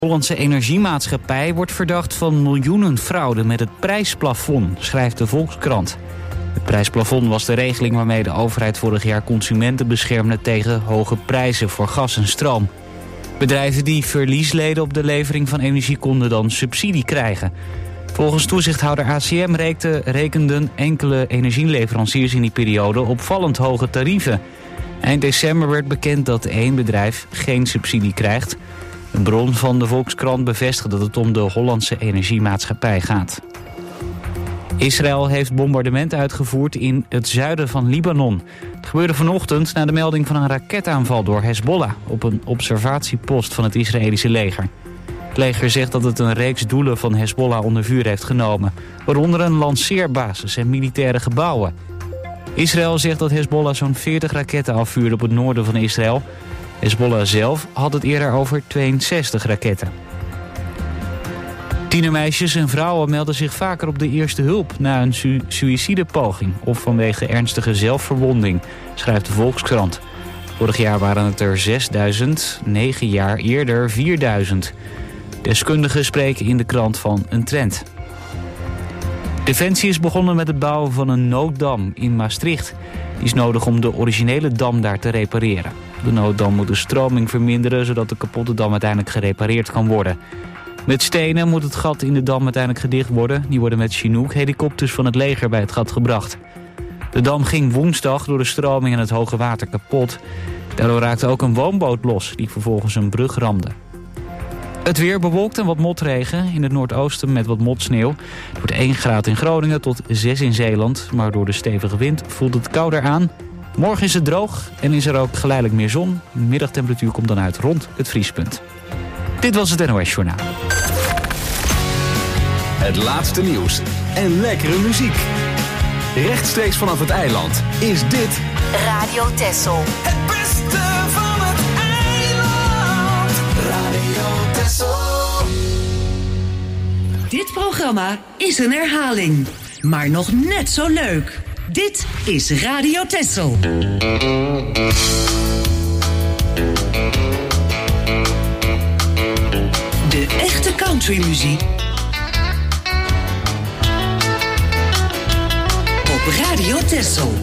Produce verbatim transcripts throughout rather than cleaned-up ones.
De Hollandse Energiemaatschappij wordt verdacht van miljoenen fraude met het prijsplafond, schrijft de Volkskrant. Het prijsplafond was de regeling waarmee de overheid vorig jaar consumenten beschermde tegen hoge prijzen voor gas en stroom. Bedrijven die verlies leden op de levering van energie konden dan subsidie krijgen. Volgens toezichthouder A C M rekenden enkele energieleveranciers in die periode opvallend hoge tarieven. Eind december werd bekend dat één bedrijf geen subsidie krijgt. Een bron van de Volkskrant bevestigt dat het om de Hollandse Energiemaatschappij gaat. Israël heeft bombardement uitgevoerd in het zuiden van Libanon. Het gebeurde vanochtend na de melding van een raketaanval door Hezbollah op een observatiepost van het Israëlische leger. Het leger zegt dat het een reeks doelen van Hezbollah onder vuur heeft genomen, waaronder een lanceerbasis en militaire gebouwen. Israël zegt dat Hezbollah zo'n veertig raketten afvuurde op het noorden van Israël. Hezbollah zelf had het eerder over tweeënzestig raketten. Tienermeisjes en vrouwen melden zich vaker op de eerste hulp na een su- suïcidepoging of vanwege ernstige zelfverwonding, schrijft de Volkskrant. Vorig jaar waren het er zesduizend, negen jaar eerder vierduizend. Deskundigen spreken in de krant van een trend. Defensie is begonnen met het bouwen van een nooddam in Maastricht. Die is nodig om de originele dam daar te repareren. De nooddam moet de stroming verminderen, zodat de kapotte dam uiteindelijk gerepareerd kan worden. Met stenen moet het gat in de dam uiteindelijk gedicht worden. Die worden met Chinook-helikopters van het leger bij het gat gebracht. De dam ging woensdag door de stroming en het hoge water kapot. Daardoor raakte ook een woonboot los, die vervolgens een brug ramde. Het weer bewolkt en wat motregen. In het noordoosten met wat motsneeuw. Het wordt één graad in Groningen tot zes in Zeeland. Maar door de stevige wind voelt het kouder aan. Morgen is het droog en is er ook geleidelijk meer zon. De middagtemperatuur komt dan uit rond het vriespunt. Dit was het N O S Journaal. Het laatste nieuws en lekkere muziek. Rechtstreeks vanaf het eiland is dit Radio Texel. Het beste van het eiland. Radio Texel. Dit programma is een herhaling, maar nog net zo leuk. Dit is Radio Texel. De echte countrymuziek op Radio Texel.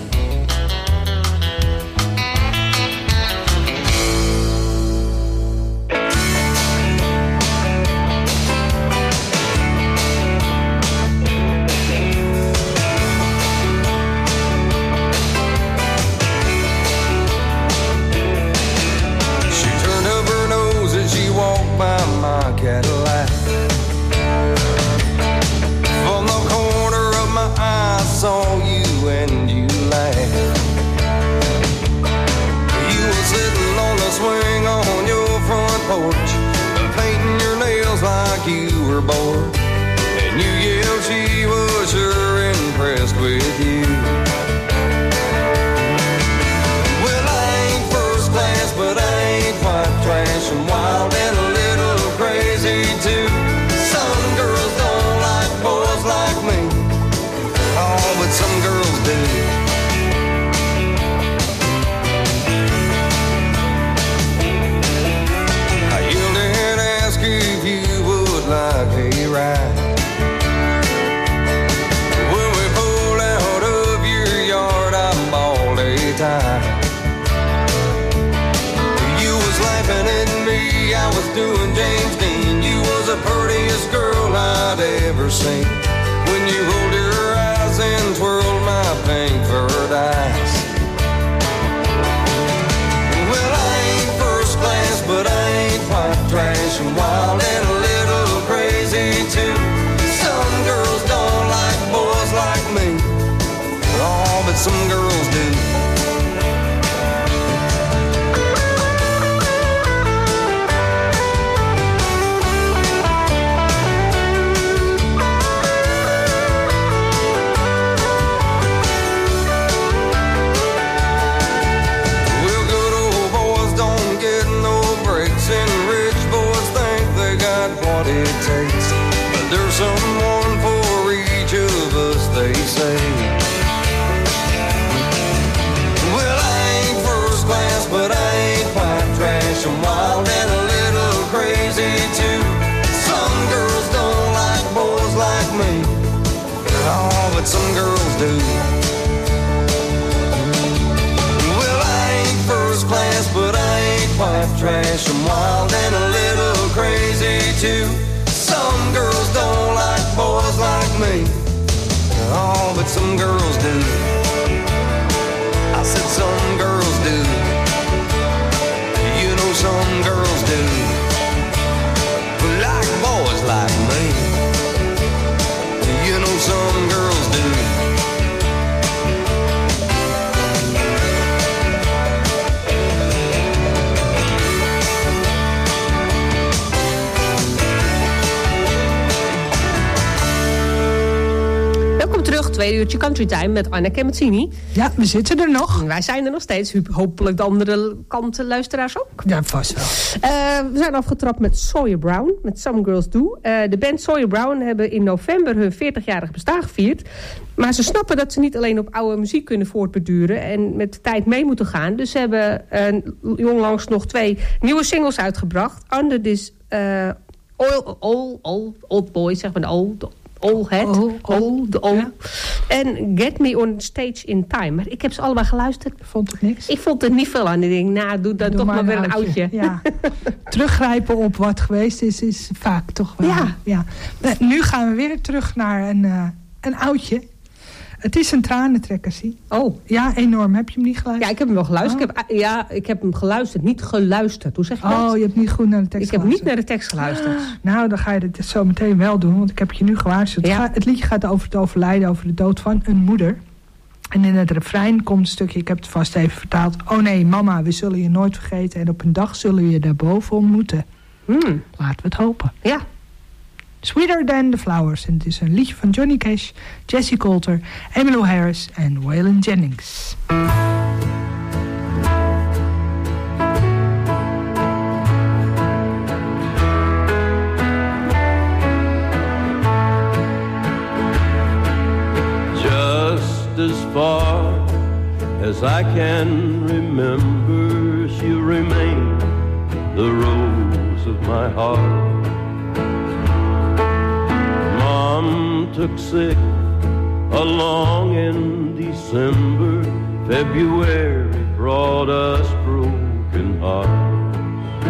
Cadillac. From the corner of my eye, I saw you and you laughed. You were sitting on the swing on your front porch, painting your nails like you were bored. And you yelled she was sure impressed with you. Well, I ain't first class, but I ain't quite trash and wild and a little crazy too. Some girls don't like boys like me. Oh, but some girls do. I yelled and asked if you would like a ride. When we pulled out of your yard, I bawled a tie. You was laughing at me, I was doing James Dean. You was the prettiest girl I'd ever seen. When you rolled your eyes and twirled my pink furred eyes. Well, I ain't first class, but I ain't quite trash and wild and a little crazy too. Some girls don't like boys like me. Oh, but some girls do. It takes, but there's someone for each of us, they say. Well, I ain't first class, but I ain't quite trash. I'm wild and a little crazy too. do. Well, I ain't first class, but I ain't white trash. I'm wild and a little crazy too. Some girls don't like boys like me. Oh, but some girls do. I said some girls do. You know some girls do. But like boys like me. You know some girls do. Welkom terug, tweede uurtje Country Time met Anneke Mazzini. Ja, we zitten er nog. Wij zijn er nog steeds. Hopelijk de andere kant luisteraars ook. Ja, vast wel. Uh, we zijn afgetrapt met Sawyer Brown, met Some Girls Do. Uh, de band Sawyer Brown hebben in november hun veertigjarig bestaan gevierd. Maar ze snappen dat ze niet alleen op oude muziek kunnen voortbeduren en met de tijd mee moeten gaan. Dus ze hebben uh, onlangs nog twee nieuwe singles uitgebracht. Under This uh, Oil, old, old, old Boy, zeg maar, old... Old Head, old, old, old. Ja. En Get Me On Stage In Time. Maar ik heb ze allebei geluisterd. Vond het niks? Ik vond er niet veel aan. Ik denk, nou, doe dan doe toch maar, maar weer een oudje. oudje. Ja. Teruggrijpen op wat geweest is, is vaak toch wel. Ja. Ja. Nu gaan we weer terug naar een, uh, een oudje. Het is een tranentrekkersie. Oh. Ja, enorm. Heb je hem niet geluisterd? Ja, ik heb hem wel geluisterd. Oh. Ik heb, ja, ik heb hem geluisterd. Niet geluisterd. Hoe zeg je dat? Oh, je hebt niet goed naar de tekst Ik heb geluisterd. niet naar de tekst geluisterd. Ah, nou, dan ga je dit zo meteen wel doen. Want ik heb je nu gewaarschuwd. Ja. Het, gaat, het liedje gaat over het overlijden, over de dood van een moeder. En in het refrein komt een stukje, ik heb het vast even vertaald. Oh nee, mama, we zullen je nooit vergeten. En op een dag zullen we je daarboven ontmoeten. Hmm. Laten we het hopen. Ja. Sweeter Than the Flowers. En het is een liedje van Johnny Cash, Jessie Coulter, Emmylou Harris en Waylon Jennings. Just as far as I can remember, she'll remain the rose of my heart. Mom took sick along in December. February brought us broken hearts.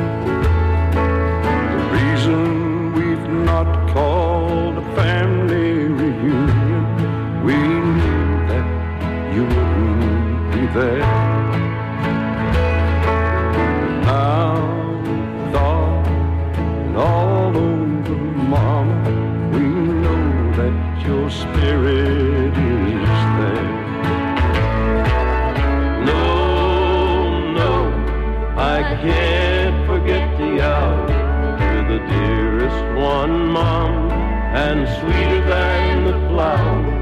The reason we've not called a family reunion, we knew that you wouldn't be there. Now thought and all over, Mama, we know that your spirit is there. No, no, I can't forget the hour. You're the dearest one, Mom, and sweeter than the flowers.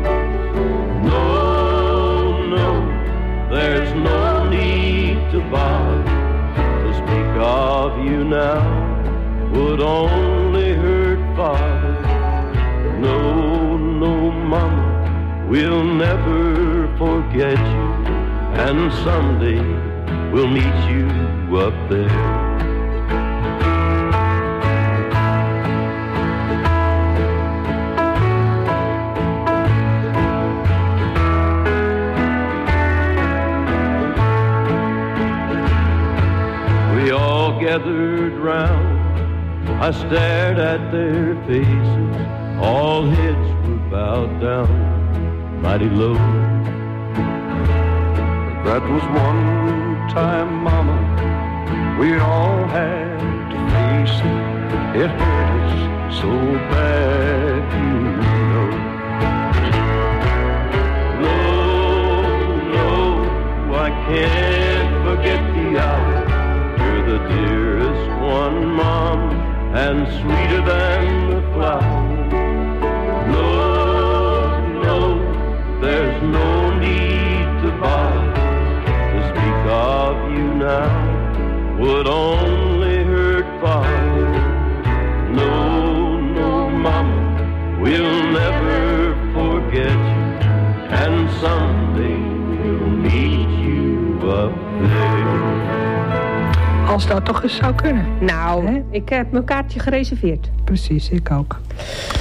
No, no, there's no need to bother. To speak of you now would only hurt Father. No, no, Mama, we'll never forget you, and someday we'll meet you up there. We all gathered round, I stared at their faces, all heads were bowed down, mighty low. That was one time, Mama, we all had to face it. It hurt us so bad, you know. No, no, I can't forget the hour. You're the dearest one, Mom, and sweeter than the flowers. No, no, there's no need to bother. To speak of you now would only hurt Father. No, no, Mama, we'll never forget you, and someday we'll meet you up there. Als dat toch eens zou kunnen. Nou, Hè? ik heb mijn kaartje gereserveerd. Precies, ik ook.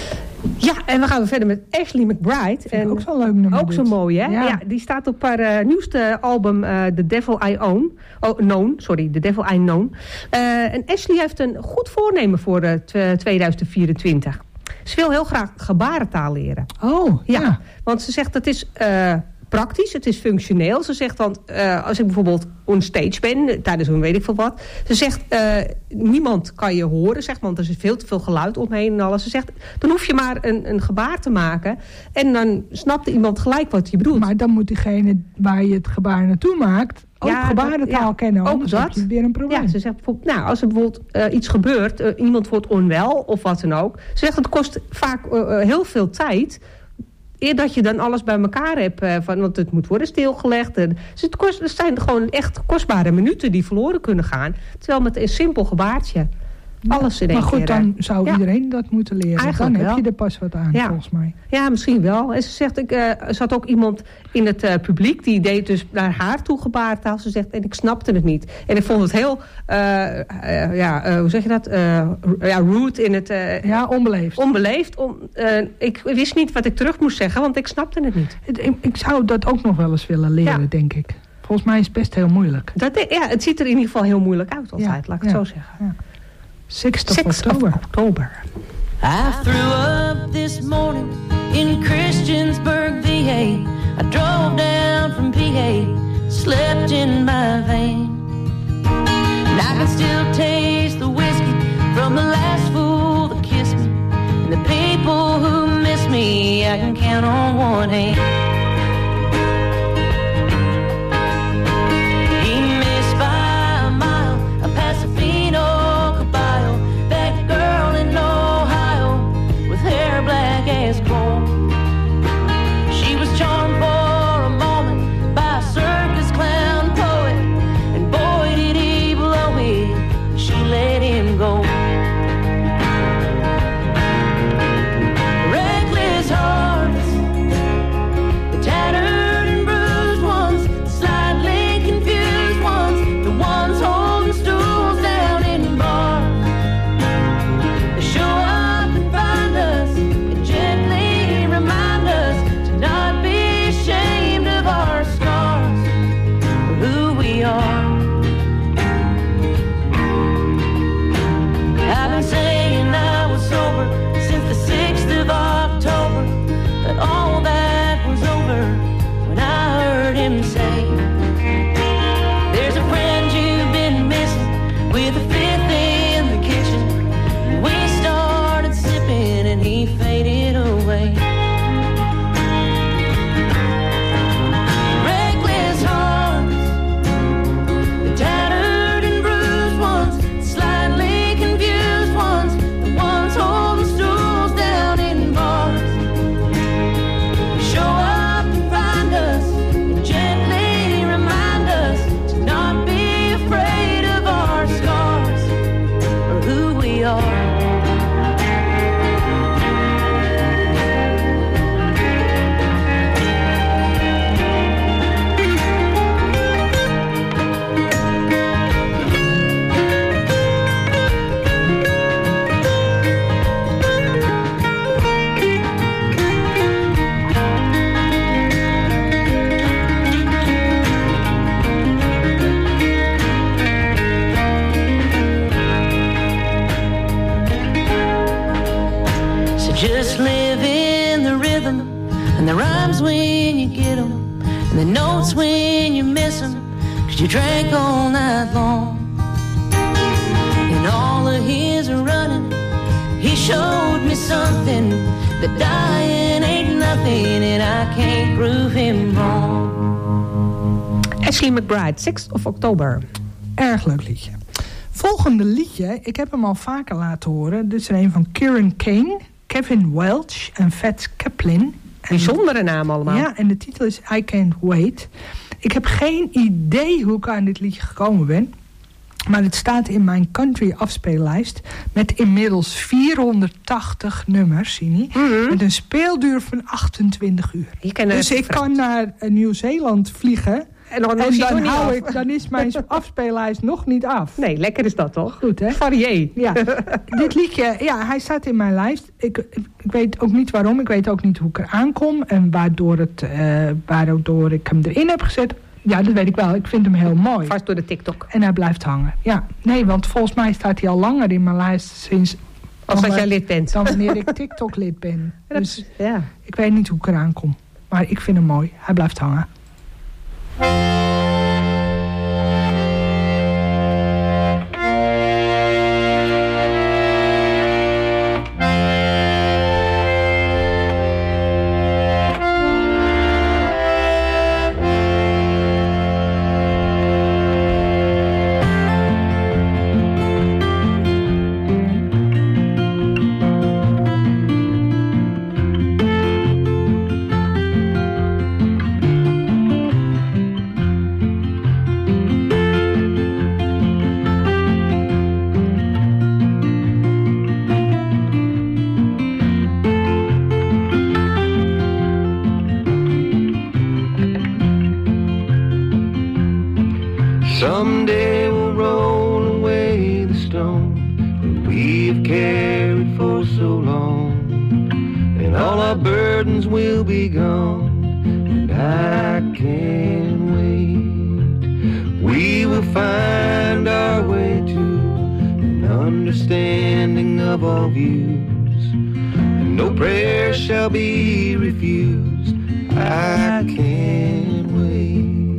Ja, en we gaan weer verder met Ashley McBryde. En ook zo'n leuk nummer. Ook zo mooi, hè? Ja. Ja, die staat op haar uh, nieuwste album uh, The Devil I Own. Oh, Known, sorry, The Devil I Known. Uh, en Ashley heeft een goed voornemen voor uh, tweeduizend vierentwintig. Ze wil heel graag gebarentaal leren. Oh, ja. ja. Want ze zegt dat is uh, praktisch, het is functioneel. Ze zegt, want uh, als ik bijvoorbeeld on stage ben, tijdens een weet ik veel wat. Ze zegt, uh, niemand kan je horen, zegt, want er is veel te veel geluid omheen en alles. Ze zegt, dan hoef je maar een, een gebaar te maken. En dan snapt iemand gelijk wat je bedoelt. Maar dan moet diegene waar je het gebaar naartoe maakt ook ja, gebarentaal ja, kennen. Anders ook heb dat. je weer een probleem. Ja, ze zegt bijvoorbeeld, nou, als er bijvoorbeeld uh, iets gebeurt, uh, iemand wordt onwel of wat dan ook. Ze zegt, het kost vaak uh, uh, heel veel tijd. Eer dat je dan alles bij elkaar hebt, uh, van, want het moet worden stilgelegd. En, dus het, kost, het zijn gewoon echt kostbare minuten die verloren kunnen gaan. Terwijl met een simpel gebaartje alles in één Maar goed, keer, dan zou ja. iedereen dat moeten leren. Eigenlijk dan heb wel. je er pas wat aan, Ja. volgens mij. Ja, misschien wel. En ze zegt, ik, uh, er zat ook iemand in het uh, publiek, die deed dus naar haar toe gebarentaal. Ze zegt, en ik snapte het niet. En ik vond het heel, uh, uh, ja, uh, hoe zeg je dat? Uh, ja, rude in het... Uh, ja, onbeleefd. Onbeleefd. Om, uh, ik wist niet wat ik terug moest zeggen, want ik snapte het niet. Ik, ik zou dat ook nog wel eens willen leren, Ja. denk ik. Volgens mij is het best heel moeilijk. Dat, ja, het ziet er in ieder geval heel moeilijk uit altijd, Ja, laat ik het ja, zo zeggen. Ja. sixth of sixth October. of October. I threw up this morning in Christiansburg, V A. I drove down from P A, slept in my van. And I can still taste the whiskey from the last fool that kissed me. And the people who miss me, I can count on one hand. He missed by a mile, a Pasofino Caballo, that girl in Ohio with hair black as coal. She was charmed for a moment by a circus clown poet, and boy did he blow it, she let him go. Reckless hearts, the tattered and bruised ones, the slightly confused ones, the ones holding stools down in bars. They show up and find us and gently remind us to not be ashamed of our scars or who we are. I've been saying I was sober since the sixth of October, but all that was over when I heard him say, there's a friend you've been missing with a fifth in the kitchen. And we started sipping and he faded away. Reckless hearts, the tattered and bruised ones, the slightly confused ones, the ones holding stools down in bars. Show up and find us and gently remind us to not be afraid of our scars or who we are. So just live in the rhythm and the rhymes when you get them and the notes when you miss them, 'cause you drank all night long. And all of his running, he showed me something, that dying ain't nothing and I can't prove him wrong. Ashley McBryde, sixth of October. Erg leuk liedje. Volgende liedje, ik heb hem al vaker laten horen. Dit is er een van Kieran Kane, Kevin Welch en Fats Kaplan. En Bijzondere naam allemaal. Ja, en de titel is I Can't Wait. Ik heb geen idee hoe ik aan dit liedje gekomen ben. Maar het staat in mijn country afspeellijst met inmiddels vierhonderdtachtig nummers, Sini. Mm-hmm. Met een speelduur van achtentwintig uur. Je kan er Dus even ik kan naar uh, Nieuw-Zeeland vliegen En dan, En is hij dan, nog niet hou af. ik, dan is mijn afspeellijst nog niet af. Nee, lekker is dat toch? Goed, hè? Varié. Ja, dit liedje, ja, hij staat in mijn lijst. Ik, ik, ik weet ook niet waarom. Ik weet ook niet hoe ik eraan kom. En waardoor, het, uh, waardoor ik hem erin heb gezet. Ja, dat weet ik wel. Ik vind hem heel mooi. Vast door de TikTok. En hij blijft hangen. Ja, nee, want volgens mij staat hij al langer in mijn lijst sinds... Als dat dan, jij lid bent. Dan wanneer ik TikTok-lid ben. Dat Dus is- ja. ik weet niet hoe ik eraan kom. Maar ik vind hem mooi. Hij blijft hangen. Someday we'll roll away the stone that we've carried for so long, and all our burdens will be gone, and I can't wait. We will find our way to an understanding of all views, and no prayer shall be refused. I can't wait.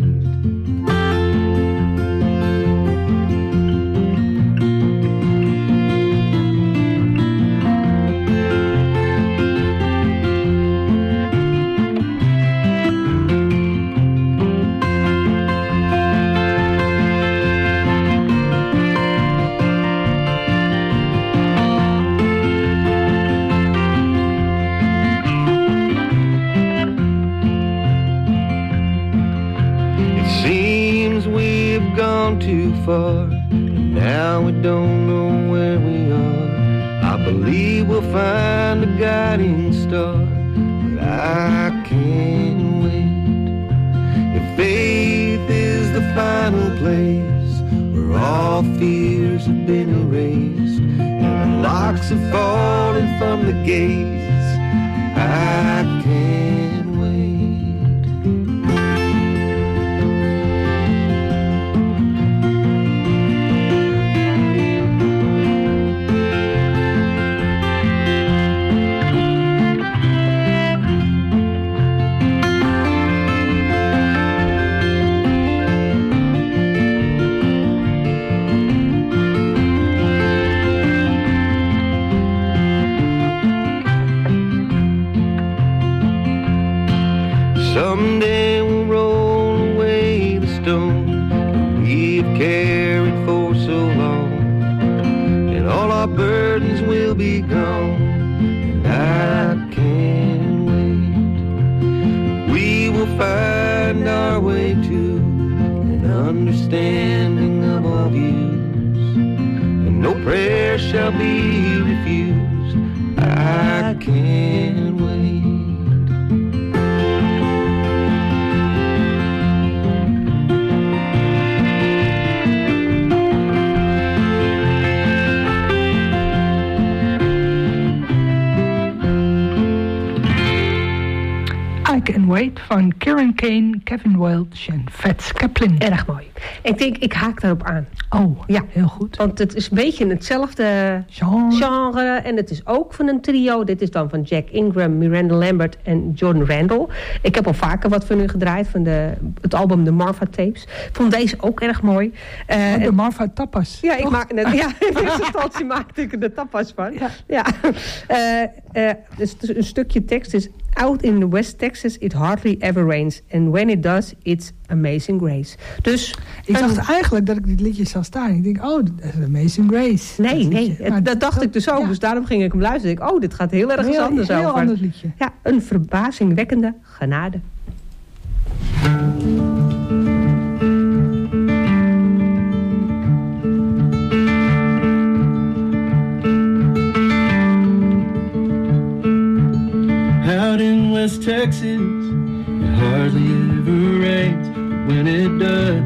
Too far, and now we don't know where we are. I believe we'll find a guiding star, but I can't wait. If faith is the final place where all fears have been erased and the locks have fallen from the gates, I can't wait. Someday we'll roll away the stone that we've carried for so long, and all our burdens will be gone, and I can't wait. We will find our way to an understanding of all views, and no prayer shall be refused. I can't wait. I Can Wait van Kieran Kane, Kevin Welch en Fats Kaplan. Erg mooi. Ik denk, ik haak daarop aan. Oh, ja, heel goed. Want het is een beetje hetzelfde genre. genre. En het is ook van een trio. Dit is dan van Jack Ingram, Miranda Lambert en John Randall. Ik heb al vaker wat van hun gedraaid. Van de, het album The Marfa Tapes. Ik vond deze ook erg mooi. Uh, Oh, de en, Marfa Tapas. ja, ik toch? maak net, ja, in eerste instantie maakte ik er de tapas van. Ja. ja. Uh, uh, dus een stukje tekst is... Out in the West Texas, it hardly ever rains. And when it does, it's amazing grace. Dus... Ik dacht eigenlijk dat ik dit liedje zou staan. Ik denk, oh, dat is Amazing Grace. Nee, dat nee, liedje. het, Maar dat dacht ik dus ook. ja. Dus daarom ging ik hem luisteren. Ik, oh, dit gaat heel erg Heel- anders heel over. ander liedje. Ja, een verbazingwekkende genade. Out in West Texas, it hardly ever rains. when it does,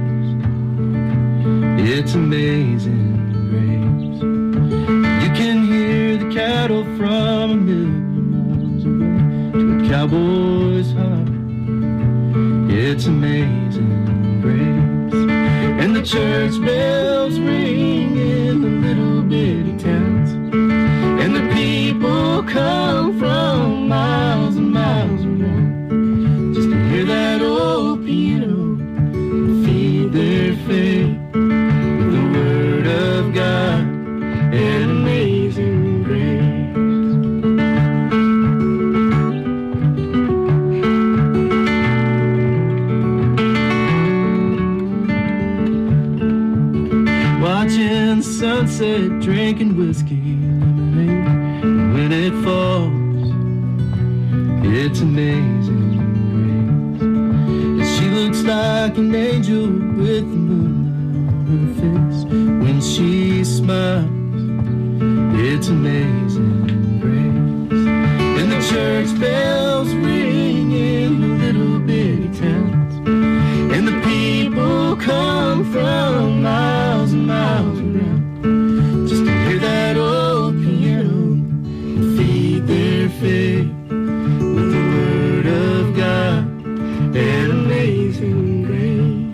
it's amazing grace. You can hear the cattle from a million miles away to a cowboy's heart. It's amazing grace. And the church bells ring in the little bitty towns, and the people come from miles and miles around just to hear that old piano and feed their faith with the word of God and amazing grace. Watching sunset, drinking whiskey and lemonade, and when it falls, it's amazing grace. And she looks like an angel with the moonlight on her face. When she smiles, it's amazing grace. And the church bells ring in the little bitty towns, and the people come from miles and miles around just to hear that old piano and feed their faith with the word of God and amazing grace.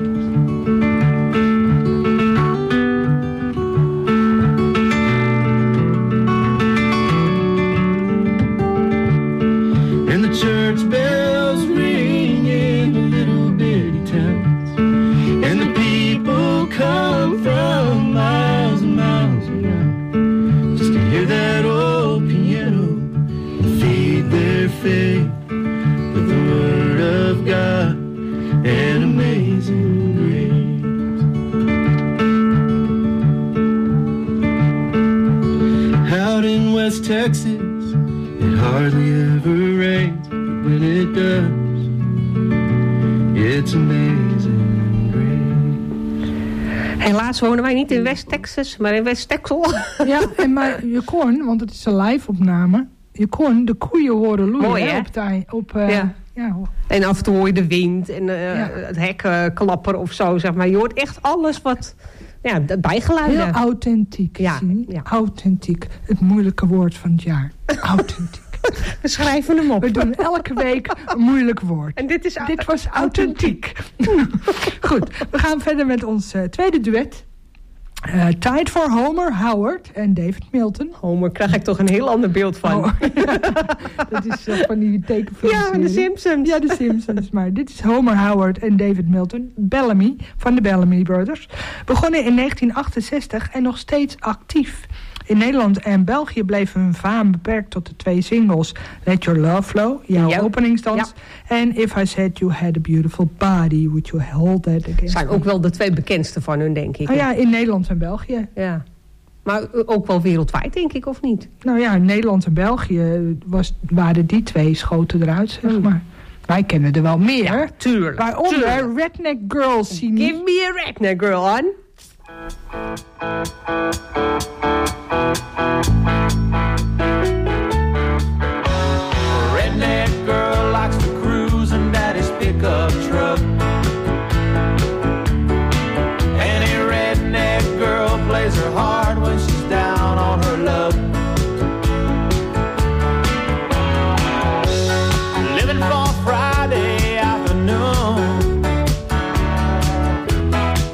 And the church bells ring in the little bitty towns, and the people come from miles and miles around just to hear that old piano and feed their faith with the word of God and amazing grace. Out in West Texas, it hardly ever rains, but when it does, it's amazing grace. Helaas wonen wij niet in West Texas, maar in West Texel. Ja, en maar je kon, want het is een live-opname, je kon de koeien horen loeien. Mooi, hè, hè? Op, de, op uh, Ja. ja. En af en toe hoor je de wind en uh, Ja. het hek uh, klapperen of zo, zeg maar. Je hoort echt alles wat, ja, de bijgeluiden. Heel authentiek. Ja, zie je? ja. Authentiek. Het moeilijke woord van het jaar. Authentiek. We schrijven hem op. We doen elke week een moeilijk woord. En dit is Dit was authentiek. Goed, we gaan verder met ons uh, tweede duet. Uh, Tijd voor Homer Howard en David Milton. Homer, krijg ik toch een heel ander beeld van. Oh, dat is uh, van die tekenfilmserie. Ja, de Simpsons. Ja, de Simpsons. Maar dit is Homer Howard en David Milton. Bellamy, van de Bellamy Brothers. Begonnen in negentien achtenzestig en nog steeds actief. In Nederland en België bleef hun faam beperkt tot de twee singles Let Your Love Flow, jouw Ja. openingsdans, Ja. en If I Said You Had a Beautiful Body, Would You Hold That Against Zijn Me? ook wel de twee bekendste van hun, denk ik. Oh ja, in Nederland en België. Ja. Maar ook wel wereldwijd, denk ik, of niet? Nou ja, in Nederland en België was, waren die twee schoten eruit, zeg Hmm. maar. Wij kennen er wel meer. Ja, tuurlijk. Waaronder tuurlijk. Redneck Girls, Simi. Give me a redneck girl, on. Redneck girl likes to cruise in daddy's pickup truck. Any redneck girl plays her hard when she's down on her luck. Living for Friday afternoon.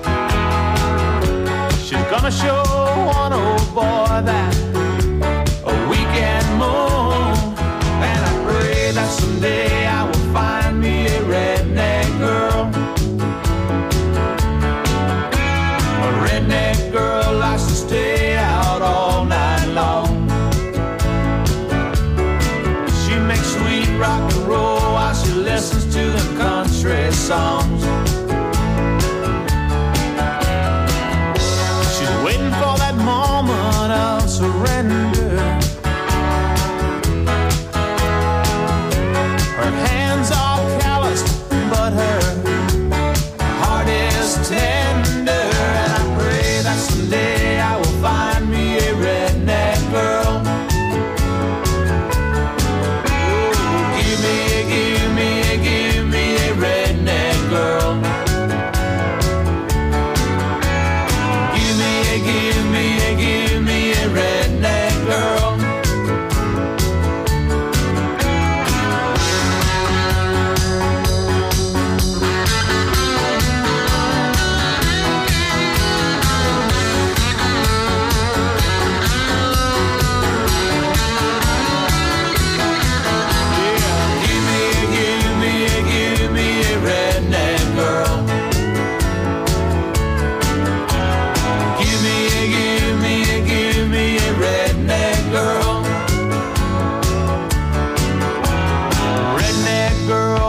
She's gonna show one old boy that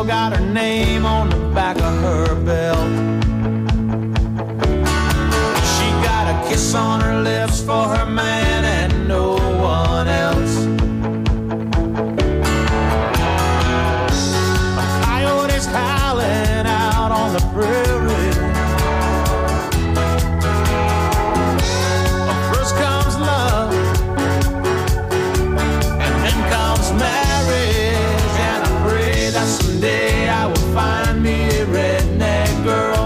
still got her name on the back of her belt. She got a kiss on her lips for her man and no one else. A coyote's howling out on the prairie. First comes love, and then comes marriage, and I pray that someday I will find me a redneck girl.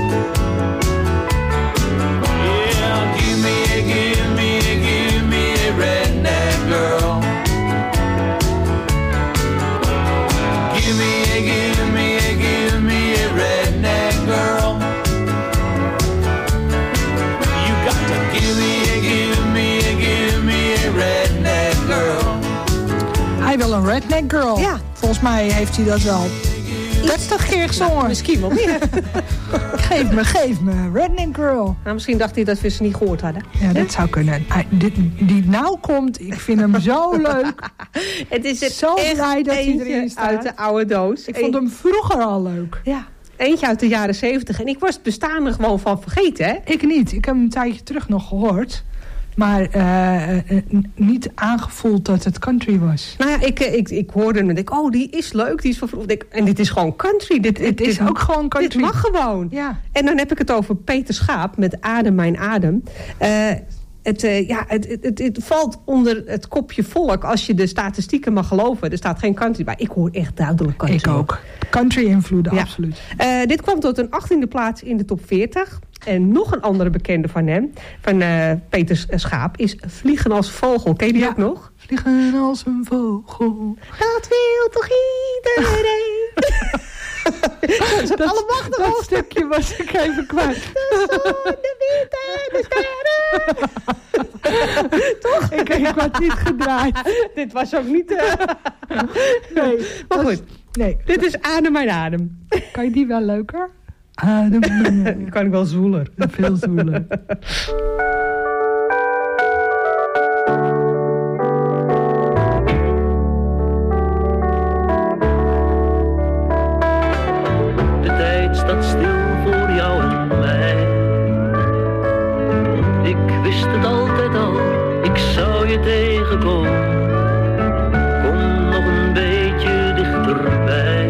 Yeah, give me a, give me a, give me a redneck girl. Give me a, give me a, give me a redneck girl. You got to give me a, give me a, give me a redneck girl. Hij wil een redneck girl. Ja. Volgens mij heeft hij dat wel dertig keer gezongen. Nou, misschien wel meer. Geef me, geef me, redneck girl. Nou, misschien dacht hij dat we ze niet gehoord hadden. Ja, dat zou kunnen. Hij, dit, die nou komt, ik vind hem zo leuk. Het is er Zo echt blij dat hij eentje erin staat. uit de oude doos. Ik vond hem vroeger al leuk. Ja, eentje uit de jaren zeventig. En ik was het bestaan er gewoon van vergeten, hè? Ik niet. Ik heb hem een tijdje terug nog gehoord. Maar uh, uh, niet aangevoeld dat het country was. Nou ja, ik, ik, ik hoorde hem en denk, oh, die is leuk, die is van vroeger. En dit is gewoon country. Dit, Het is dit, ook gewoon country. Dit mag gewoon. Ja. En dan heb ik het over Peter Schaap met Adem mijn adem. Uh, het, uh, ja, het, het, het, het valt onder het kopje volk als je de statistieken mag geloven. Er staat geen country bij. Ik hoor echt duidelijk country. Ik ook. Country invloeden, Ja. absoluut. Uh, dit kwam tot een achttiende plaats in de top veertig. En nog een andere bekende van hem, van uh, Peter Schaap, is Vliegen als vogel. Ken je die Ja. ook nog? Vliegen als een vogel. Dat wil toch iedereen? Dat is het allemachtige Dat stukje was ik even kwijt. De zon, de wind en de sterren. Toch? Ik, ik had niet gedraaid. Dit was ook niet... Uh... Nee. Maar dat goed, is- Nee. dit is Adem mijn adem. Kan je die wel leuker? Adem. Die kan ik wel zoeler. Veel zoeler. De tijd staat stil voor jou en mij. Ik wist het altijd al, ik zou je tegenkomen. Kom nog een beetje dichterbij.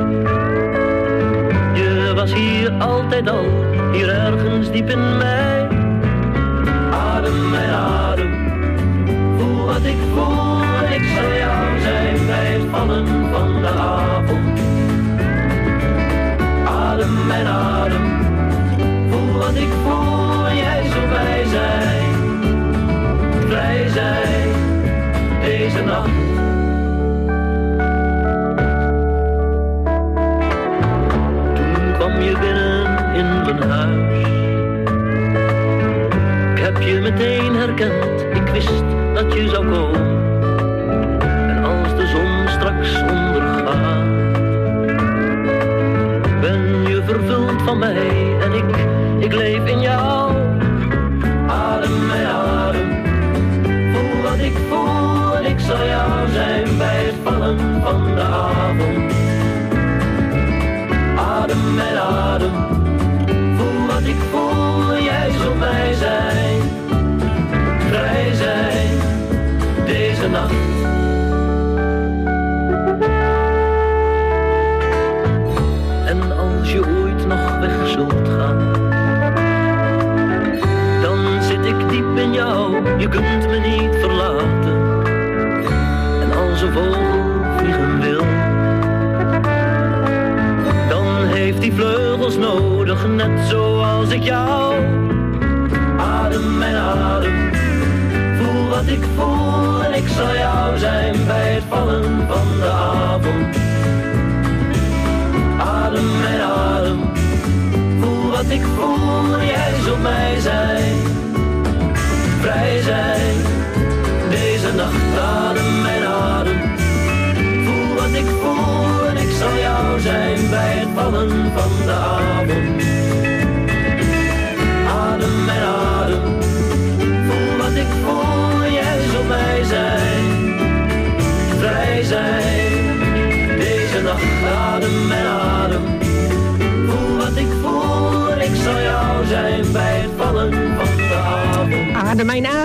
Je was hier altijd al, hier ergens diep in mij. Adem mijn adem, voel wat ik voel. Ik zal jou zijn bij het vallen van de avond. Adem mijn adem, voel wat ik voel. Jij zult bij zijn, vrij zijn, deze nacht. Toen kwam je binnen in mijn huis. Ik heb je meteen herkend, ik wist dat je zou komen. En als de zon straks ondergaat, ben je vervuld van mij en ik, ik leef in jou. Adem mijn adem, voel wat ik voel. En ik zal jou zijn bij het vallen van de avond. Adem mijn adem, voel wat ik voel. Jij zult mij zijn, vrij zijn, deze nacht. En als je ooit nog weg zult gaan, dan zit ik diep in jou, je kunt me niet verlaten. En als een vogel vliegen wil, dan heeft hij vleugels nodig, net zoals ik jou. Adem mijn adem, voel wat ik voel. En ik zal jou zijn bij het vallen van de avond. Adem mijn adem, voel wat ik voel. Jij zult mij zijn, vrij zijn, deze nacht. Adem mijn adem, voel wat ik voel. En ik zal jou zijn bij het vallen van de avond. Adem mijn adem, voel wat ik voel. Jij zult mij zijn, vrij zijn, deze nacht. Adem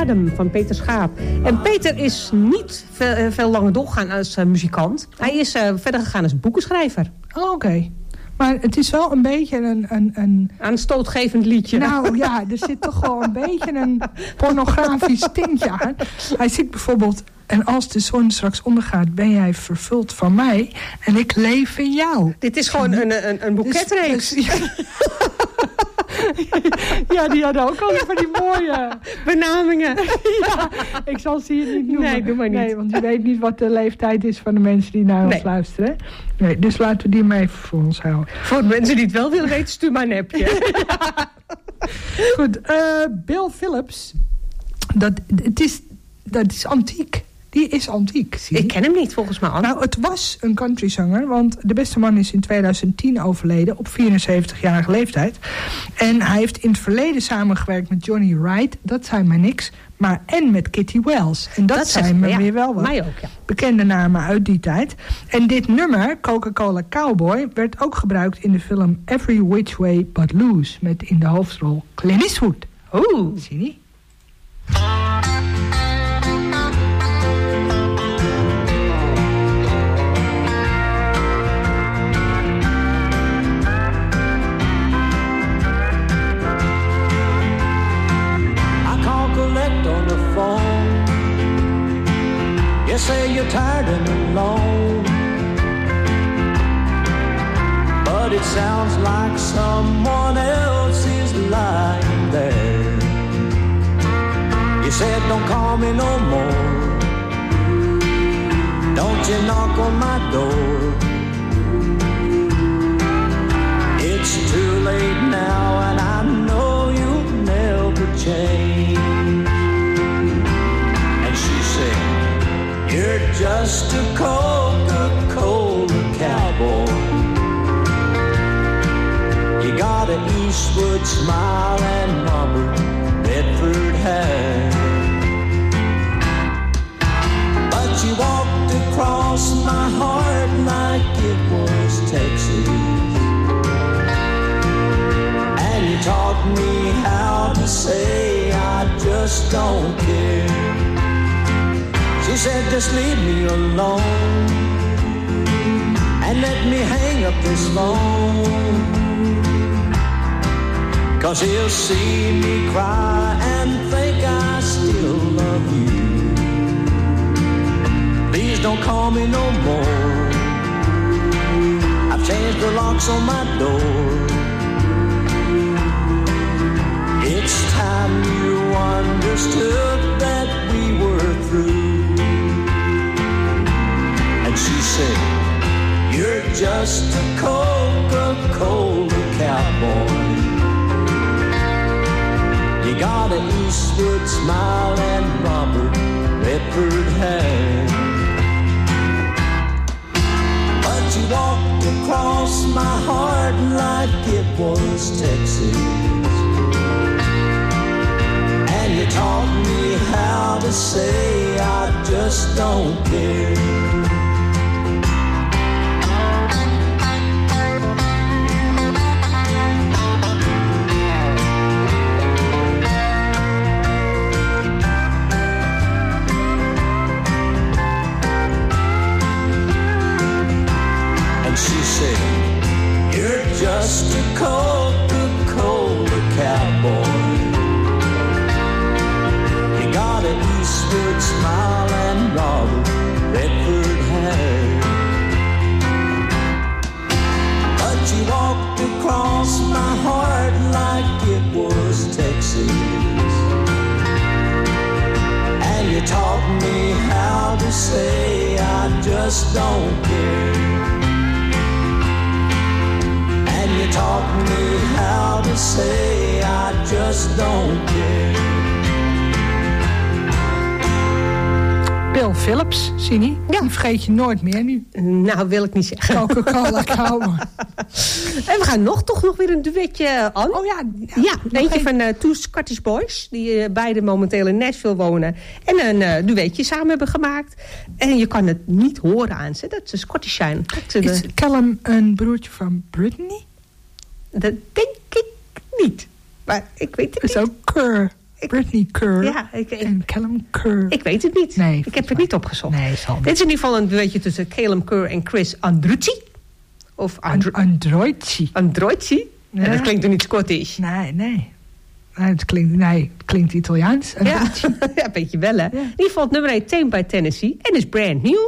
Adem van Peter Schaap. En Peter is niet veel, veel langer doorgegaan als uh, muzikant. Hij is uh, verder gegaan als boekenschrijver. Oh, oké. Okay. Maar het is wel een beetje een... een, een... aanstootgevend liedje. Nou ja, er zit toch wel een beetje een pornografisch tintje aan. Hij zit bijvoorbeeld... En als de zon straks ondergaat, ben jij vervuld van mij. En ik leef in jou. Dit is gewoon een, een, een boeketreeks. Dus, dus, ja, die hadden ook al van die mooie benamingen. Ja, ik zal ze hier niet noemen. Nee, doe maar niet. Nee, want je weet niet wat de leeftijd is van de mensen die naar ons nee. luisteren. Nee, dus laten we die maar even voor ons houden. Voor de mensen die het wel willen weten, stuur maar een appje. Goed, uh, Bill Phillips. Dat, het is, dat is antiek. Die is antiek. Zie. Ik ken hem niet, volgens mij. Nou, het was een countryzanger, want de beste man is in tweeduizend tien overleden op vierenzeventigjarige leeftijd. En hij heeft in het verleden samengewerkt met Johnny Wright, dat zijn maar niks, maar en met Kitty Wells. En dat, dat zijn me ja, weer wel wat mij ook, ja. bekende namen uit die tijd. En dit nummer, Coca-Cola Cowboy, werd ook gebruikt in de film Every Which Way But Loose, met in de hoofdrol Clint Eastwood. Oeh. Zie je? You say you're tired and alone, but it sounds like someone else is lying there. You said don't call me no more, don't you knock on my door. It's too late now and I know you'll never change. You're just a Coca-Cola cowboy. You got an Eastwood smile and Robert Redford hair, but you walked across my heart like it was Texas, and you taught me how to say I just don't care. She said just leave me alone and let me hang up this phone, 'cause he'll see me cry and think I still love you. Please don't call me no more, I've changed the locks on my door. It's time you understood that we were through. She said, you're just a Coca-Cola cowboy. You got an Eastwood smile and Robert Redford hair, but you walked across my heart like it was Texas, and you taught me how to say I just don't care. She said, you're just a Coca-Cola cowboy. You got an Eastwood smile and Robert Redford hair, but you walked across my heart like it was Texas, and you taught me how to say I just don't care. You taught me how to say I just don't care. Bill Phillips, zie je? Ja. Die vergeet je nooit meer nu. Nou, wil ik niet zeggen. Coca-Cola Cowboy. En we gaan nog, toch nog weer een duetje aan. Oh ja. Ja, ja eentje een... van uh, Two Scottish Boys. Die uh, beide momenteel in Nashville wonen. En een uh, duetje samen hebben gemaakt. En je kan het niet horen aan ze dat ze Scottish zijn. Dat Is de... Callum een broertje van Brittany? Dat denk ik niet. Maar ik weet het is niet. Is ook Kerr. Brittany Kerr Ja, ik, ik, en Callum Kerr. ik weet het niet. Nee, ik heb het niet opgezocht. Nee, zal niet. Dit is in ieder geval een duetje tussen Callum Kerr en Chris Andrucci. Of Andru- Androici. Androici? Ja. Ja. Dat klinkt toch niet Scottish? Nee, nee. Nee, het klinkt, nee, het klinkt Italiaans. Ja, ja, een beetje wel, hè. In ieder geval het nummer heet Tamed by Tennessee en is brand new.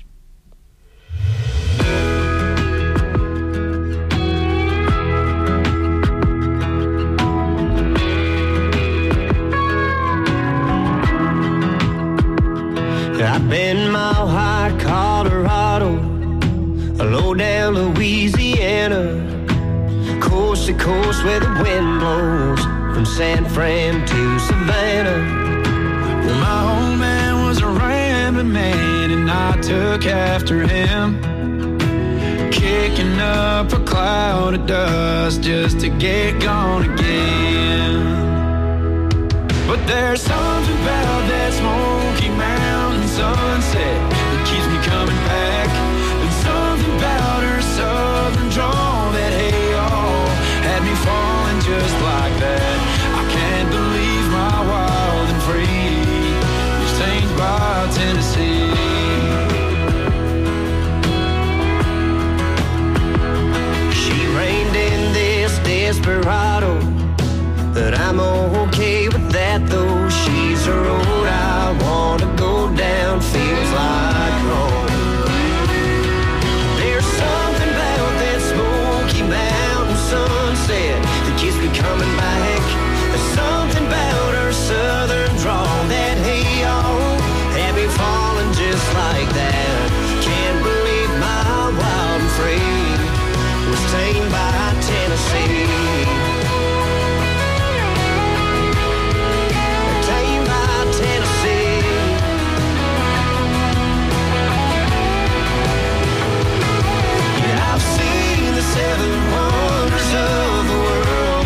I've been mile high Colorado, low down Louisiana, coast to coast where the wind blows from San Fran to Savannah. Well, my old man was a rambling man, and I took after him, kicking up a cloud of dust just to get gone again. But there's something about that Smoky Mountain sunset that keeps me coming back, and something about her southern drawl that hey y'all had me falling just like that. I can't believe my wild and free was tamed by Tennessee. She reined in this desperado, but I'm okay with that though. She's a road I wanna go down, feels like home. There's something about that Smoky Mountain sunset that keeps me coming back. There's something about her southern drawl that hey y'all had me falling just like that. Can't believe my wild and free was tamed by Tennessee. Seven wonders of the world,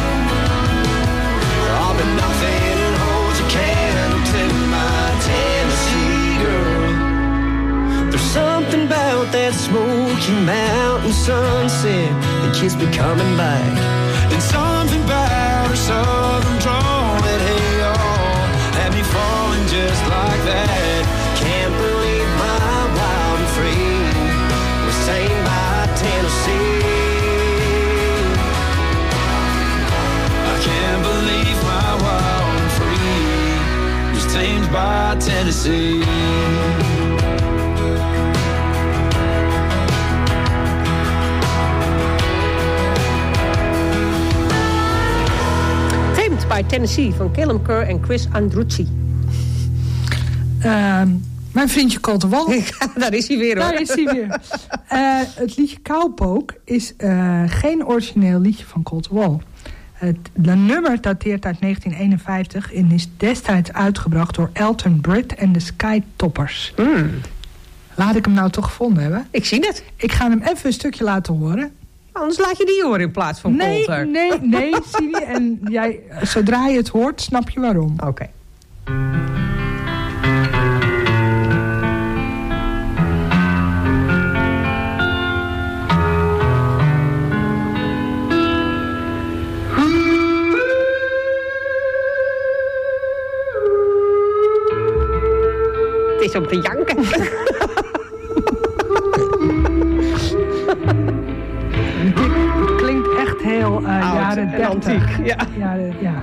all but nothing holds a candle to my Tennessee girl. There's something about that Smoky Mountain sunset that keeps me coming back, and something about her southern drawl that hey y'all had me falling just like that. Can't believe my wild and free was tamed by Tennessee. I can't believe my wild and free was tamed by Tennessee. Tamed by Tennessee van Callum Kerr en Chris Andrucci. Um, Mijn vriendje Cold Wall. Daar is hij weer, hoor. Daar is hij weer. Uh, het liedje Cowpoke is uh, geen origineel liedje van Cold Wall. Het de nummer dateert uit negentien eenenvijftig en is destijds uitgebracht door Elton Britt en de Skytoppers. Mm. Laat ik hem nou toch gevonden hebben? Ik zie het. Ik ga hem even een stukje laten horen. Anders laat je die horen in plaats van nee, Colter. Nee, nee, Siri. En jij, zodra je het hoort, snap je waarom. Oké. Okay. Het is om te janken. Dit klinkt echt heel uh, jaren dertig. Antiek, ja. Jaren, ja.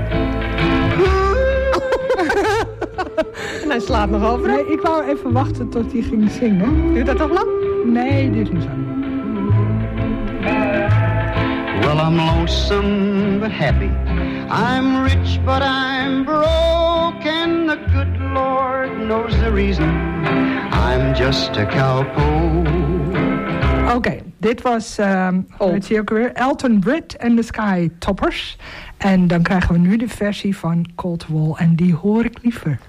En hij slaat nog over. Nee, ik wou even wachten tot hij ging zingen. Duurt dat toch lang? Nee, dit is niet zo. Well, I'm lonesome but happy. I'm rich but I'm broke, and the good Lord knows the reason. I'm just a cowpoke. Oké, okay, dit was um, oh. weet je ook weer, Elton Britt en de Skytoppers. En dan krijgen we nu de versie van Cold Wall en die hoor ik liever.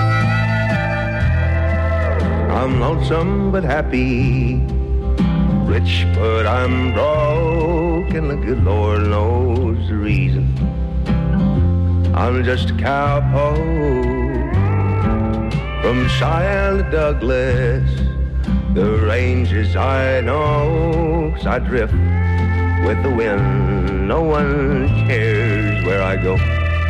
I'm lonesome but happy, rich, but I'm broke, and the good Lord knows the reason. I'm just a cowpoke from Cheyenne to Douglas. The ranges I know, 'cause I drift with the wind. No one cares where I go.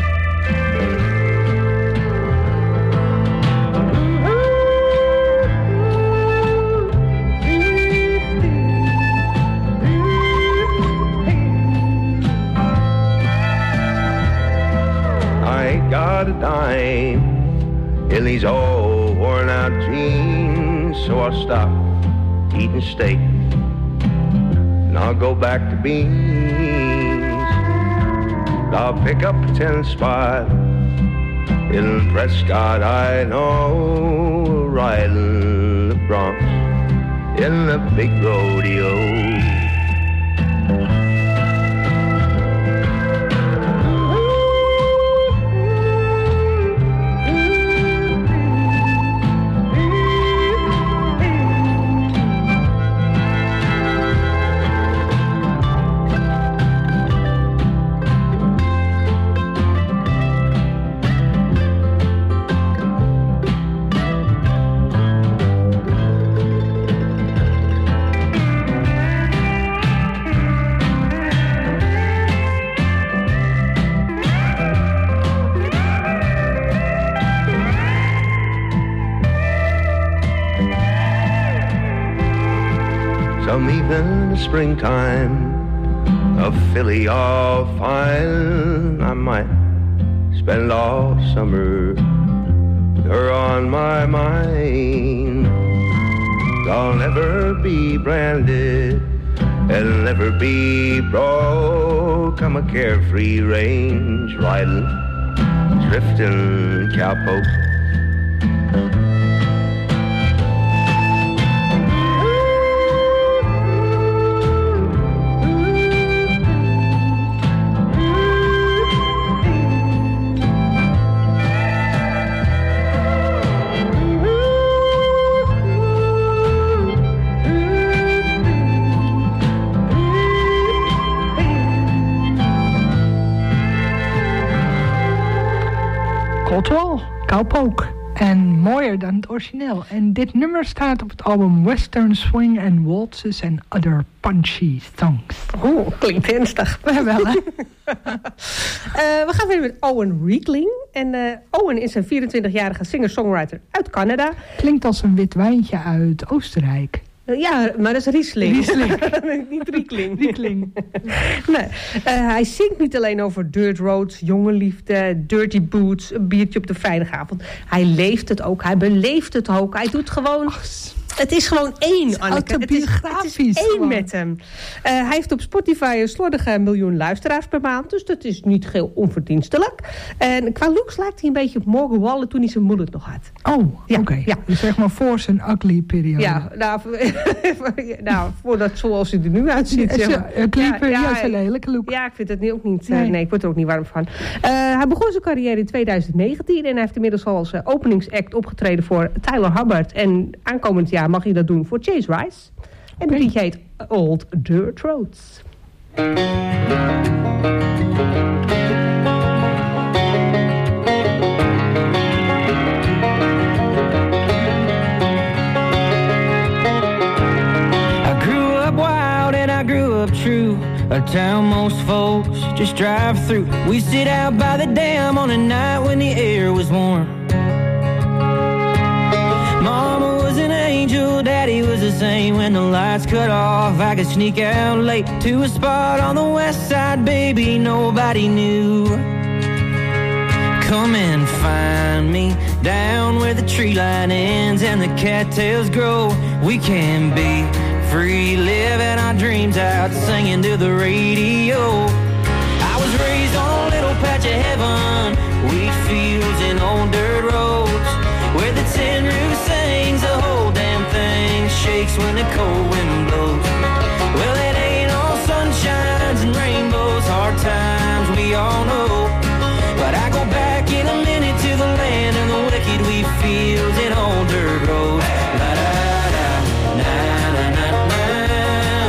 I ain't got a dime in these old worn out jeans, so I'll stop eating steak and I'll go back to beans. I'll pick up a ten spot in Prescott, I know, riding the broncs in the big rodeo. Some evening in springtime, a filly all fine, I might spend all summer with her on my mind. I'll never be branded and never be broke. I'm a carefree range riding, drifting cowpoke. Caldwell, Cowpoke. En mooier dan het origineel. En dit nummer staat op het album Western Swing and Waltzes and Other Punchy Songs. Oh, klinkt ernstig. Wel, hè? uh, we gaan verder met Owen Riegling. En uh, Owen is een vierentwintigjarige singer-songwriter uit Canada. Klinkt als een wit wijntje uit Oostenrijk. Uh, ja, maar dat is Riesling. Riesling. Niet Riekling. Riekling. Nee. Uh, hij zingt niet alleen over dirt roads, jonge liefde, dirty boots, een biertje op de vrijdagavond. Hij leeft het ook, hij beleeft het ook. Hij doet gewoon... Oh, het is gewoon één, Anneke. Autobiografisch. Het is, het is één met hem. Uh, hij heeft op Spotify een slordige miljoen luisteraars per maand. Dus dat is niet geheel onverdienstelijk. En qua looks lijkt hij een beetje op Morgan Wallen toen hij zijn mullet nog had. Oh, ja, oké. Okay. Ja. Dus zeg maar voor zijn ugly periode. Ja, nou, nou voordat zoals hij er nu uitziet. Ja, zeg maar. Ugly ja, periode, ja, een lelijke look. Ja, ik vind het ook niet... Nee. Uh, nee, ik word er ook niet warm van. Uh, hij begon zijn carrière in twintig negentien. En hij heeft inmiddels al als uh, openingsact opgetreden voor Tyler Hubbard. En aankomend jaar mag hij dat doen voor Chase Rice. En het liedje heet Old Dirt Roads. I grew up wild and I grew up true. A town most folks just drive through. We sit out by the dam on a night when the air was warm. Mama was an angel, Daddy was the same. When the lights cut off, I could sneak out late to a spot on the west side, baby, nobody knew. Come and find me down where the tree line ends and the cattails grow. We can be free, living our dreams out, singing to the radio. I was raised on a little patch of heaven, wheat fields and old dirt roads, where the tin roof sings, the whole damn thing shakes when the cold wind blows. Well, it ain't all sunshines and rainbows, hard times we all know. But I go back in a minute to the land of the wicked wheat fields and old dirt roads. La da da, na na na na.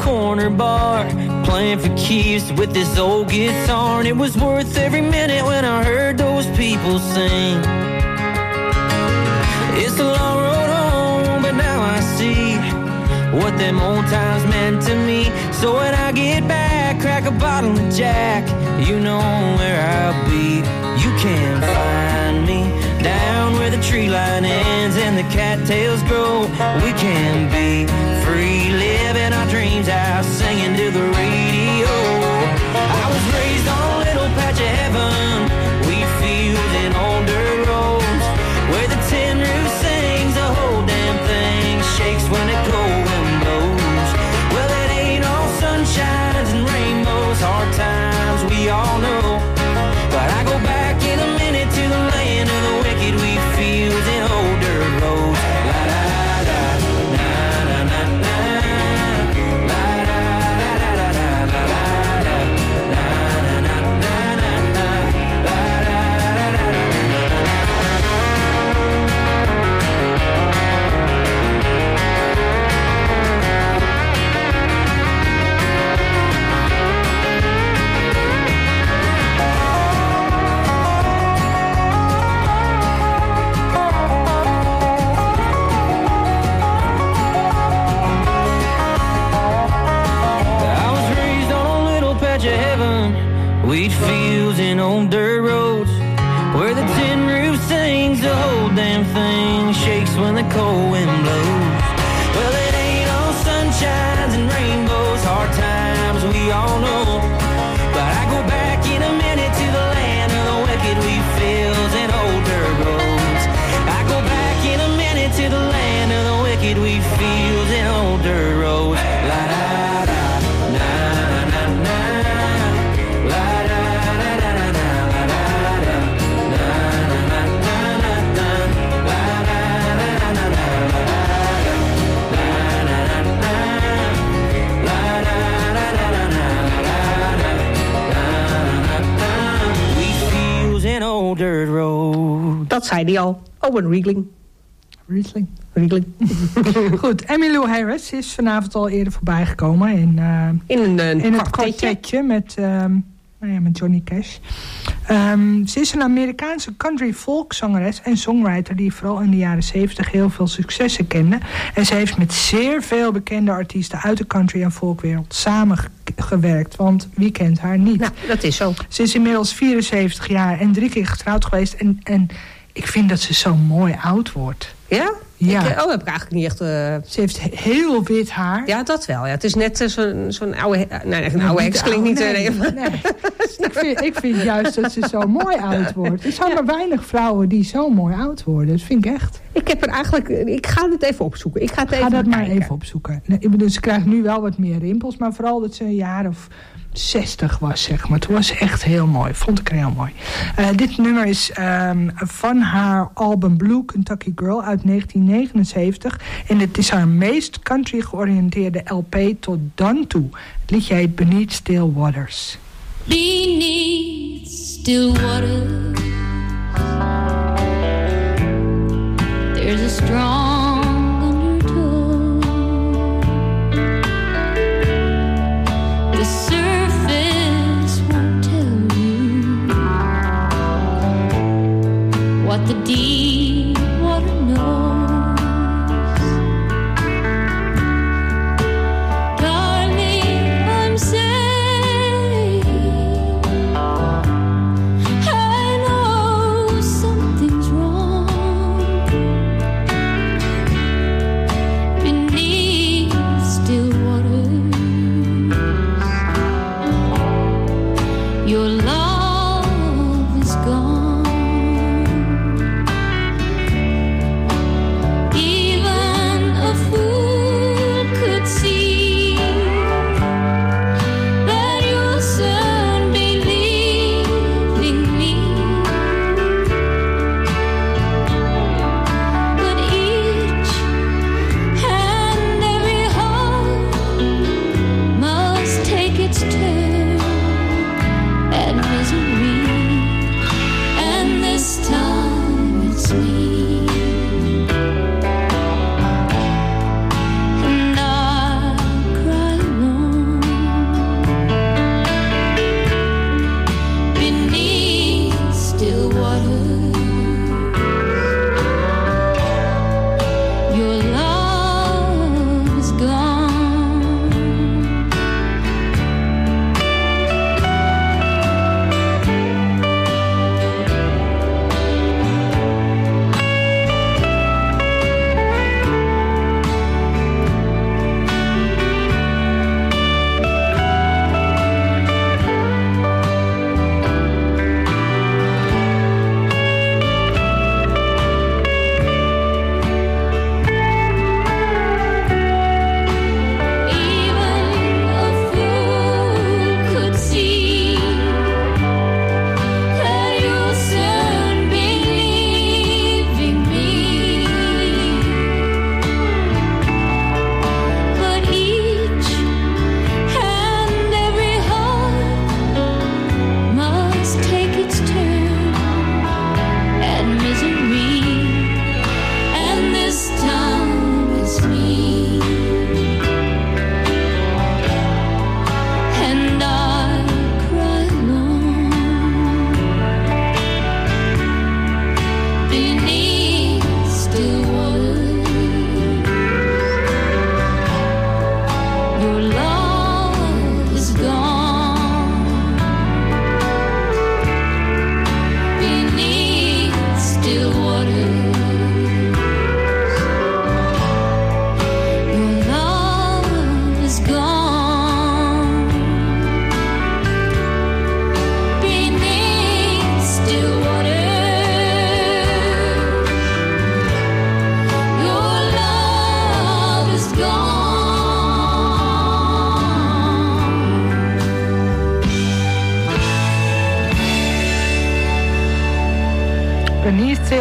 corner bar, playing for keeps with this old guitar. And it was worth every minute when I heard those people sing. It's a long road home, but now I see what them old times meant to me. So when I get back, crack a bottle of Jack, you know where I'll be. You can find me down where the tree line ends and the cattails grow. We can be free, living our dreams out, singing to the radio. I was raised on a little patch of heaven, wheat fields and old dirt roads, where the tin roof sings, the whole damn thing shakes when the cold wind blows. Well, it ain't all sunshines and rainbows, hard times we all know. But I go back in a minute to the land of the wicked wheat fields and old dirt roads. La da da, na na na na, la da da da da da, la da, na na na na na, la da da da da. Wheat fields and old dirt roads, where the tin roof sings, the whole damn thing shakes when the cold wind blows. Well, it ain't all sunshines and rainbows, hard times we all know. But I go back in a minute to the land of the wicked wheat fields and old dirt roads. I go back in a minute to the land of the wicked wheat fields and old dirt roads. La da da, na na na. Dirt road. Dat zei hij al. Owen Riegling. Riesling. Riegling. Goed, Emmylou Harris is vanavond al eerder voorbij gekomen in, uh, in, een, een in het kwartetje met, um, nou ja, met Johnny Cash. Um, ze is een Amerikaanse country folk zangeres en songwriter die vooral in de jaren zeventig heel veel successen kende. En ze heeft met zeer veel bekende artiesten uit de country en folkwereld samengewerkt. Want wie kent haar niet? Nou, dat is zo. Ze is inmiddels vierenzeventig jaar en drie keer getrouwd geweest. En, en ik vind dat ze zo mooi oud wordt. Ja? Ja. Ik, oh, heb ik eigenlijk niet echt... Uh... Ze heeft heel wit haar. Ja, dat wel. Ja. Het is net uh, zo'n zo'n oude... Uh, nee, een oude heks klinkt niet... Nee, nee. nee. ik, vind, ik vind juist dat ze zo mooi oud wordt. Er zijn ja. maar weinig vrouwen die zo mooi oud worden. Dat vind ik echt. Ik heb er eigenlijk... Ik ga het even opzoeken. Ik ga, het ga even dat bekijken. maar even opzoeken. Nee, ik bedoel, ze krijgt nu wel wat meer rimpels. Maar vooral dat ze een jaar of zestig was, zeg maar. Toen was ze echt heel mooi. Vond ik er heel mooi. Uh, dit nummer is um, van haar album Blue Kentucky Girl uit negentien negenenzeventig. En het is haar meest country georiënteerde L P tot dan toe. Het liedje heet Beneath Still Waters. Beneath still waters, there's a strong undertow. The surface won't tell you what the deep water knows.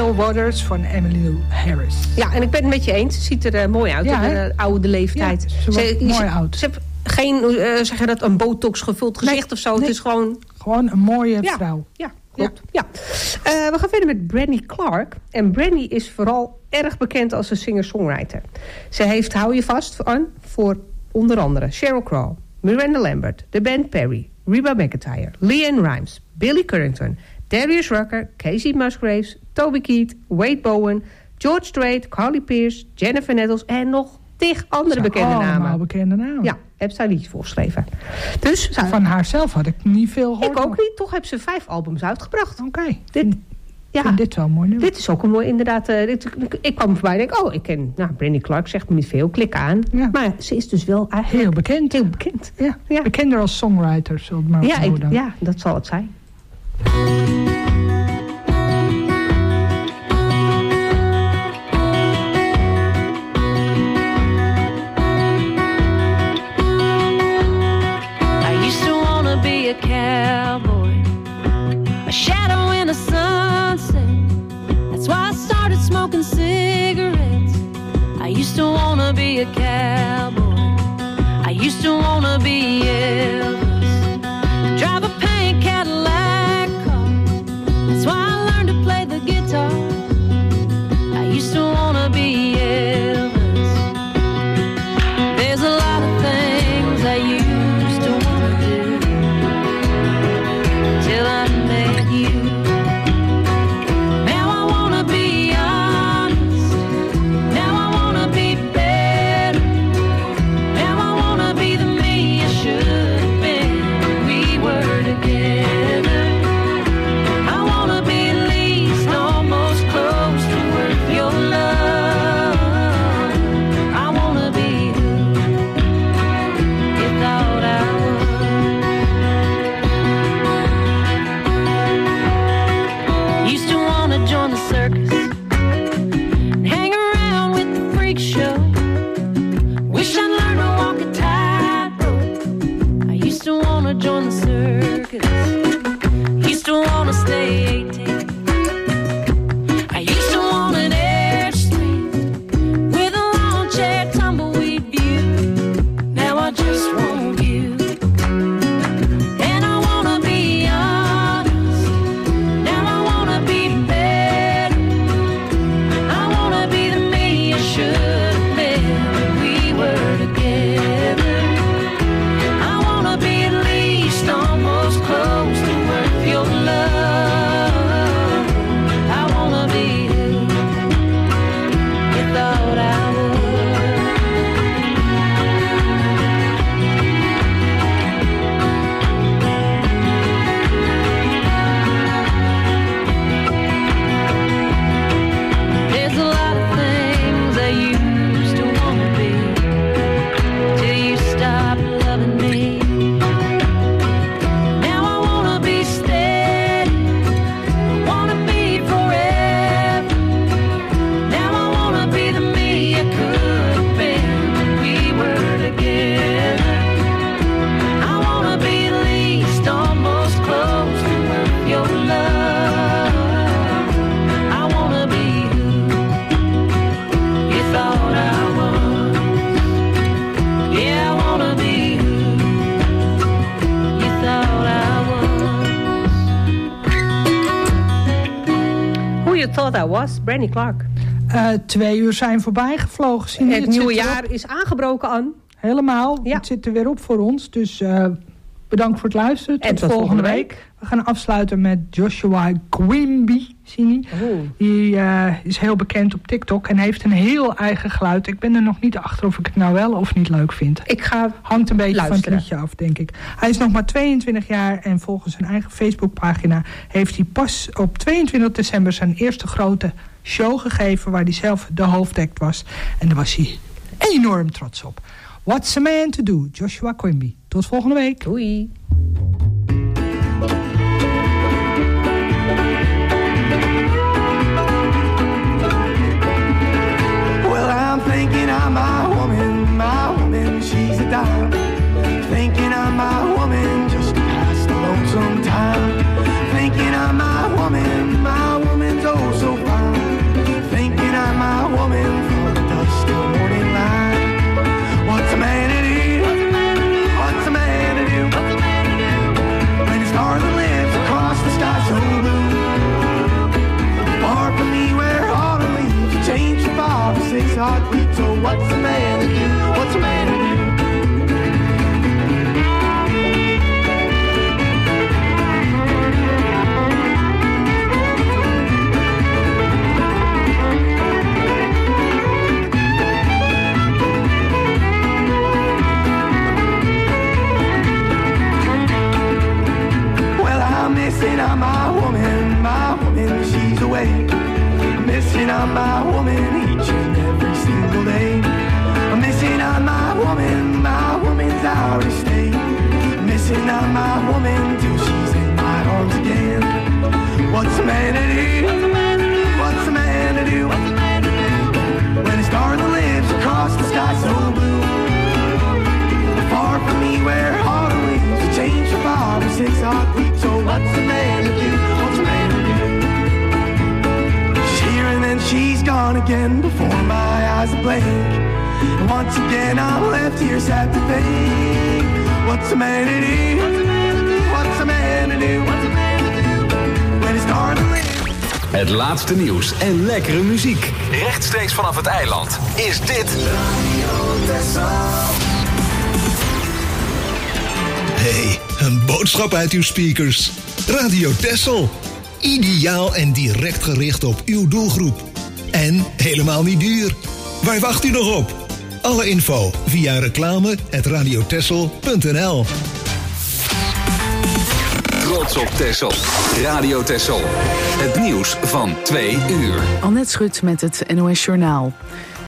Still Waters van Emmylou Harris. Ja, en ik ben het met je eens. Ze ziet er uh, mooi uit Ja, in de uh, oude leeftijd. Ja, ze wordt ze, mooi ze, oud. Ze heeft geen, uh, zeg je dat, een botox gevuld gezicht Nee, of zo. nee. Het is gewoon... Gewoon een mooie Ja. vrouw. Ja, klopt. Ja. Ja. Uh, we gaan verder met Brandy Clark. En Brandy is vooral erg bekend als een singer-songwriter. Ze heeft, hou je vast, aan voor onder andere Sheryl Crow, Miranda Lambert, The Band Perry, Reba McEntire, LeAnn Rimes, Billy Currington, Darius Rucker, Casey Musgraves, Toby Keith, Wade Bowen, George Strait, Carly Pearce, Jennifer Nettles en nog tig andere bekende namen. Allemaal bekende namen. Ja, heb ze daar liedjes voor geschreven. Dus, Van haarzelf had ik niet veel gehoord. ik ook niet. Toch heb ze vijf albums uitgebracht. Oké. Okay. Dit, ja, vind dit wel mooi nummer. Dit is ook een mooi, inderdaad. Uh, dit, ik kwam voorbij en denk, oh, ik ken nou, Brandy Clark, zegt me niet veel, klik aan. Ja. Maar ze is dus wel eigenlijk heel bekend. Heel bekend. Ja. Ja. Bekender als songwriter, zullen we het maar Ja, ik, dan. ja, dat zal het zijn. A cowboy, a shadow in the sunset. That's why I started smoking cigarettes. I used to wanna be a cowboy. I used to wanna be Elvis. Drive a pink Cadillac car. That's why I learned to play the guitar. I used to wanna be Elvis. There's a lot of things I used to wanna do till I met you. Now I wanna be honest. Now I wanna be better. Now I wanna be the me I should have been when we were together. I wanna be at least almost close to worth your love. I wanna be who you thought I was. Used to wanna join the circus and hang around with the freak show. Wish I'd learned to walk a tightrope. I used to wanna join the circus. Used to wanna stay eighteen. I used to want an Airstream with a lawn chair tumbleweed view. Now I just want you. And I wanna be honest. Now I wanna be better. I wanna be the me I should have been when we were together. I wanna be at least almost close to worth your love. I wanna be who you thought I was. There's a lot of things I used to wanna be till you stopped loving me. Now I wanna be steady. I wanna be forever. Now I wanna be the me I could have been when we were together. I wanna be at least almost close to worth your love. I wanna be who you thought I was. Yeah, I wanna be who you thought I was. Who You Thought I Was, Brandy Clark. Uh, twee uur zijn voorbij gevlogen. Cindy, Het het nieuwe zit erop. jaar is aangebroken, Anne. Helemaal. Ja. Het zit er weer op voor ons. Dus uh, bedankt voor het luisteren. Tot, En tot volgende volgende week. We gaan afsluiten met Joshua Quimby. Cindy. Oh. Die uh, is heel bekend op TikTok en heeft een heel eigen geluid. Ik ben er nog niet achter of ik het nou wel of niet leuk vind. Ik ga Hangt een beetje luisteren. van het liedje af, denk ik. Hij is nog maar tweeëntwintig jaar en volgens zijn eigen Facebookpagina heeft hij pas op tweeëntwintig december zijn eerste grote show gegeven waar hij zelf de hoofdact was. En daar was hij enorm trots op. What's a Man to Do? Joshua Quimby. Tot volgende week. Doei. Well, I'm thinking I'm my woman, my woman, she's a dime. Thinking I'm my woman, just to pass the lonesome time. Thinking I'm my woman, my woman's oh so fine. hot weeks. So what's a man to do? What's a man to do? Missing on my woman, my woman, she's away. Missing on my woman each and every single day. I'm missing on my woman, my woman's out of state. Missing on my woman till she's in my arms again. What's a man to do? What's a man to do? What's a man to do? When a star that lives across the sky so blue. Far from me where autumn leaves to change for five or six hot weeks. So what's a man to do? What's a man to do? She's here and then she's gone again before my eyes are blank. And once again I'm left here sad to think. What's a man to do? What's a man to do? What's a man to do? When it's hard to live. Het laatste nieuws en lekkere muziek. Rechtstreeks vanaf het eiland is dit Hey, een boodschap uit uw speakers. Radio Texel. Ideaal en direct gericht op uw doelgroep. En helemaal niet duur. Waar wacht u nog op? Alle info via reclame at radiotexel punt n l. Trots op Texel. Radio Texel. Het nieuws van twee uur. Annette Schut met het N O S Journaal.